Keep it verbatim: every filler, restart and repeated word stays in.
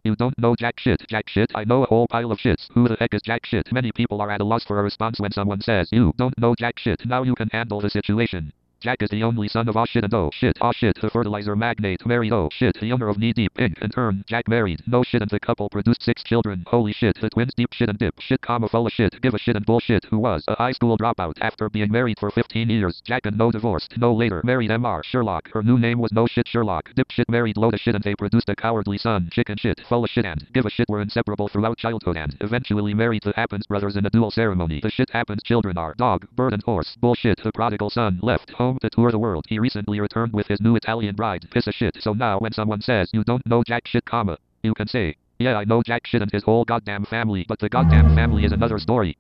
You don't know jack shit. Jack shit? I know a whole pile of shits. Who the heck is jack shit? Many people are at a loss for a response when someone says, you don't know jack shit. Now you can handle the situation. Jack is the only son of Ah Shit and Oh Shit. Ah Shit, the fertilizer magnate, married Oh Shit, the owner of Knee Deep Incorporated. In turn, Jack married No Shit and the couple produced six children. Holy shit, the twins Deep Shit and Dip Shit, comma full of shit, give a shit and bullshit, who was a high school dropout after being married for fifteen years. Jack and No divorced. No later married M R Sherlock. Her new name was No Shit Sherlock. Dip Shit married Load of Shit and they produced a cowardly son. Chicken Shit, full of shit and Give a Shit were inseparable throughout childhood and eventually married the Happens brothers in a dual ceremony. The Shit Happens children are Dog, Bird and Horse. Bullshit, the prodigal son left home to tour the world. He recently returned with his new Italian bride. Piss of shit. So now when someone says you don't know jack shit, comma, you can say, yeah, I know jack shit and his whole goddamn family, but the goddamn family is another story.